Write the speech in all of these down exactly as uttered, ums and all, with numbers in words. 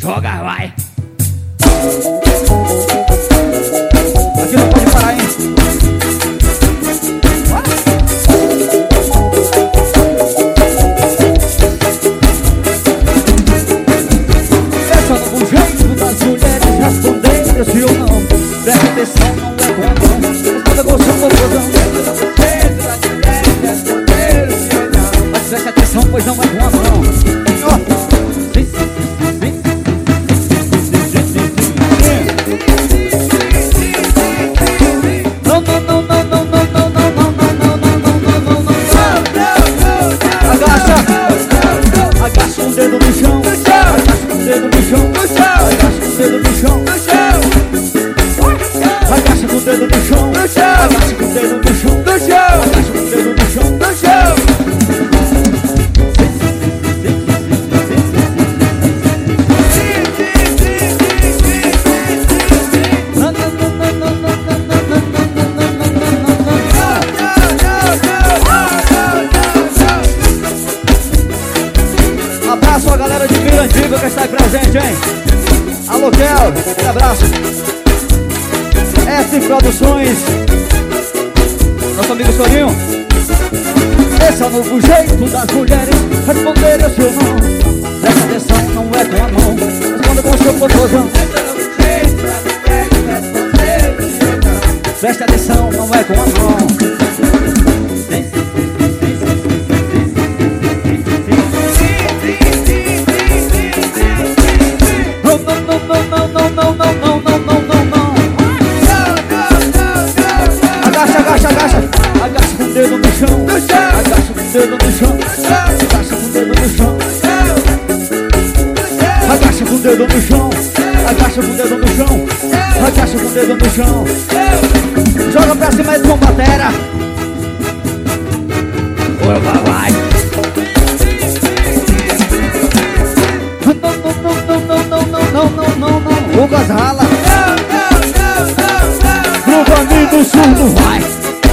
Joga, vai. Aqui não pode parar, hein? Esse é o novo jeito das mulheres responderem sim ou não. Presta atenção, não é bom não. Responda com seu confusão. Mas presta atenção, pois não é bom não. Sim, sim, sim, sim. Agacha o dedo no chão, agacha o dedo no chão, agacha o dedo no chão, agacha o dedo no chão, agacha o dedo no chão, agacha o dedo no chão, no chão. Abraço a galera de Mirandiba que está aí presente, hein? Alô, Kel, um abraço. S Produções, nosso amigo Sorinho. Esse é o novo jeito das mulheres responderem o seu não. Presta atenção, não é com a mão. Responda com o seu popozão. Presta atenção, não é com a mão. Agacha com o dedo no chão, agacha com o dedo no chão, agacha com o dedo no chão, agacha com o dedo no chão, agacha com o dedo no chão, agacha com o dedo no chão. Joga pra cima com batera. Vai, vai. Não, não, não, não, não, não, não, não. Lucas rala. Pro amigo surdo vai.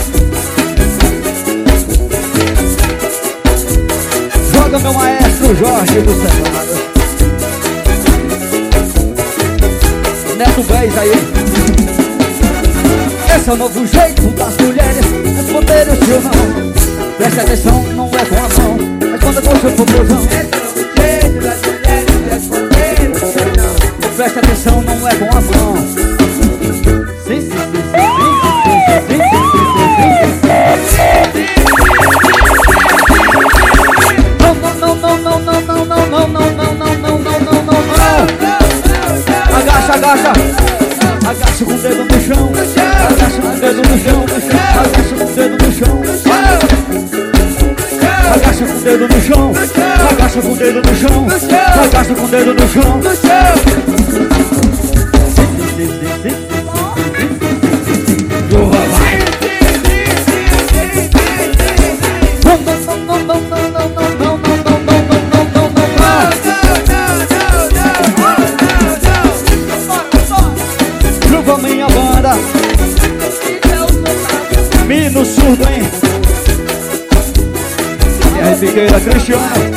Joga meu maestro Jorge do Cerrado. Neto Bez aí. Esse é o novo jeito das mulheres responderem o seu não. Presta atenção, não é com a mão. Responda com o seu popozão. Esse é o novo jeito das mulheres responderem o seu não. Presta atenção, não é com a mão. Sim, sim, sim, sim, sim, sim, sim, sim, sim, sim. Não, não, não, não, não, não, não, não, não, não, não, não, não, não, não. Agacha, agacha. Agacha com o dedo no chão. Agacha com o dedo no chão. Agacha com o dedo no chão. Agacha com o dedo no chão. Agacha com o dedo no chão. Agacha com o dedo no chão. Vai. Chuva minha banda. Mino surdo, hein? E aí, Figueira Cristiano.